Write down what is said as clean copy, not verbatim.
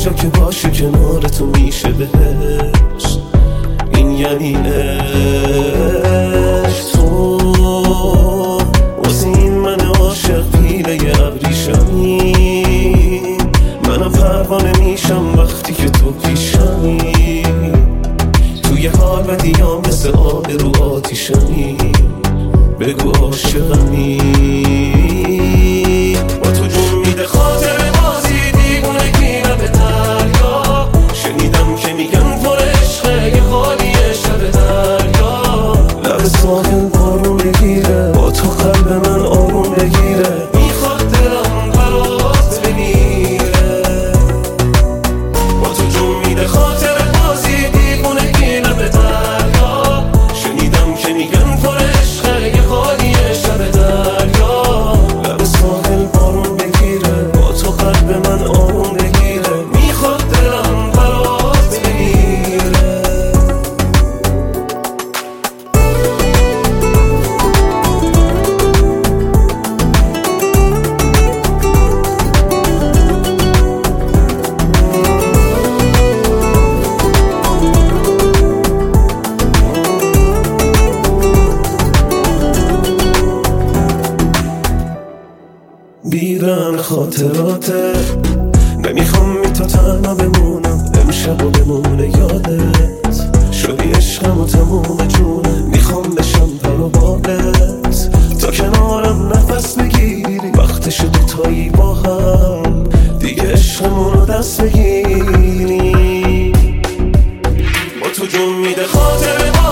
جا که باشی کنار تو میشه بهشت. این یعنی عشق. تو واسه این من عاشق پیله ابریشمی، منم پروانه میشم وقتی که تو پیشمی. توی حال بدیام مثل آب رو آتیشمی، بگو عاشقمی. با تو جون میده خاطر بازی دیوونگی به دریا. شنیدم که میگن پر عشقه یه خالیه شب دریا. لب ساحل بارون بگیره، با تو قلب من آروم بگیره. میخواد دلم برات بمیره. با تو جون میده خاطر بازی دیوونگی به دریا. شنیدم که میگن پر عشقه یه خالیه شب دریا. لب ساحل بارون بگیره، با تو قلب من آروم بگیره. میخواد دلم برات بمیره. بیرن خاطراته، نمیخوام بی تو تنها بمونم. امشب و بمونه یادت، شدی عشقم و تموم جونم. میخوام بشم پر و بالت، تا کنارم نفس بگیری. وقتش دوتایی با هم دیگه عشقمون رو دست بگیری. با تو جون میده خاطر